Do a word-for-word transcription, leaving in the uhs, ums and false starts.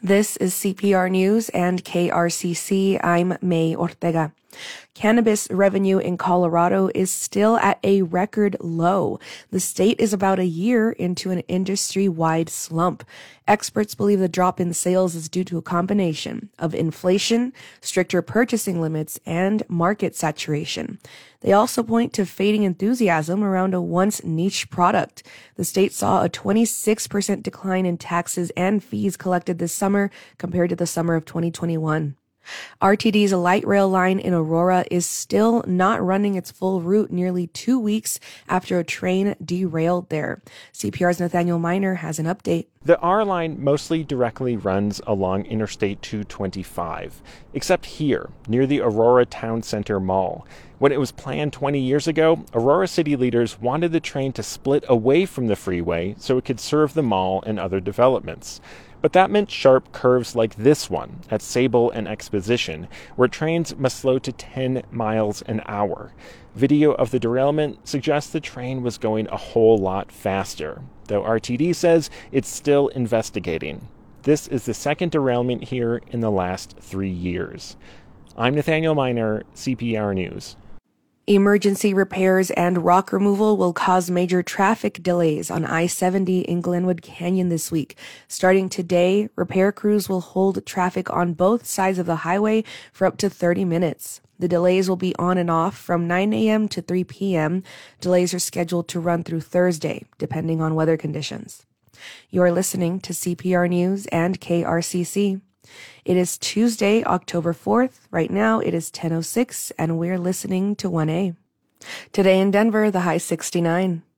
This is C P R News and K R C C. I'm May Ortega. Cannabis revenue in Colorado is still at a record low. The state is about a year into an industry-wide slump. Experts believe the drop in sales is due to a combination of inflation, stricter purchasing limits, and market saturation. They also point to fading enthusiasm around a once niche product. The state saw a twenty-six percent decline in taxes and fees collected this summer compared to the summer of twenty twenty-one. R T D's light rail line in Aurora is still not running its full route nearly two weeks after a train derailed there. C P R's Nathaniel Miner has an update. The R line mostly directly runs along Interstate two twenty-five, except here, near the Aurora Town Center Mall. When it was planned twenty years ago, Aurora city leaders wanted the train to split away from the freeway so it could serve the mall and other developments. But that meant sharp curves like this one at Sable and Exposition, where trains must slow to ten miles an hour. Video of the derailment suggests the train was going a whole lot faster, though R T D says it's still investigating. This is the second derailment here in the last three years. I'm Nathaniel Miner, C P R News. Emergency repairs and rock removal will cause major traffic delays on I seventy in Glenwood Canyon this week. Starting today, repair crews will hold traffic on both sides of the highway for up to thirty minutes. The delays will be on and off from nine a.m. to three p.m. Delays are scheduled to run through Thursday, depending on weather conditions. You are listening to C P R News and K R C C. It is Tuesday, October fourth. Right now it is ten oh six and we're listening to one A. Today in Denver, the high sixty-nine.